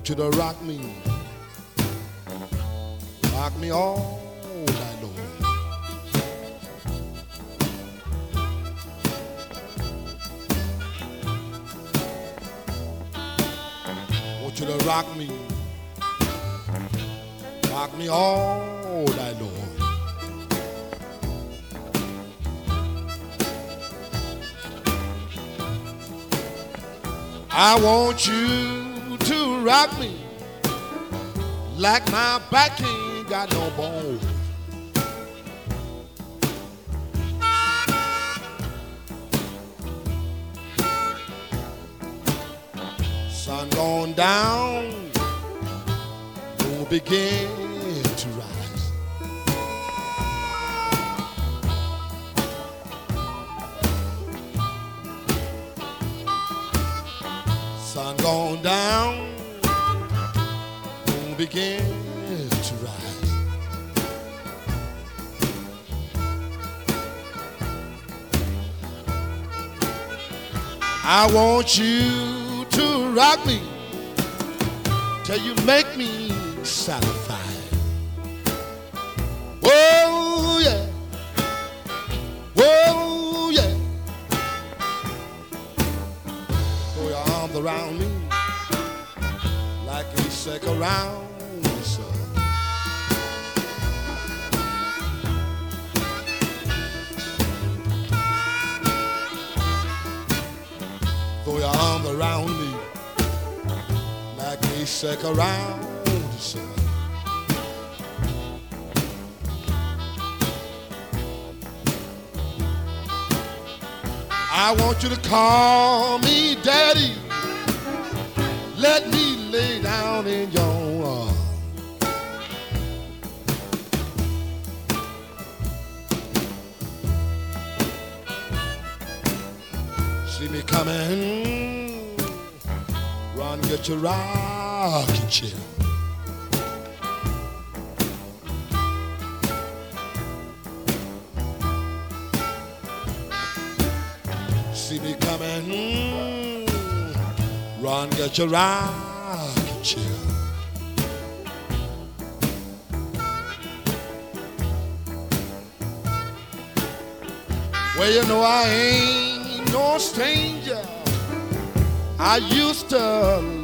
Want you to rock me all night long. Want you to rock me all night long. I want you to rock me like my back ain't got no bone. Sun going down, moon begin to rise. Sun going down, moon begin to rise. I want you to rock me till you make me satisfied. Whoa, yeah. Whoa, yeah. Throw your arms around me like a sick around the sun. Throw your arms around me like a sick around the sun. I want you to call me daddy. Let me lay down in your arms. See me coming, run, get your rocking chair. See me coming, run, get your rocking chair. Well, you know I ain't no stranger. I used to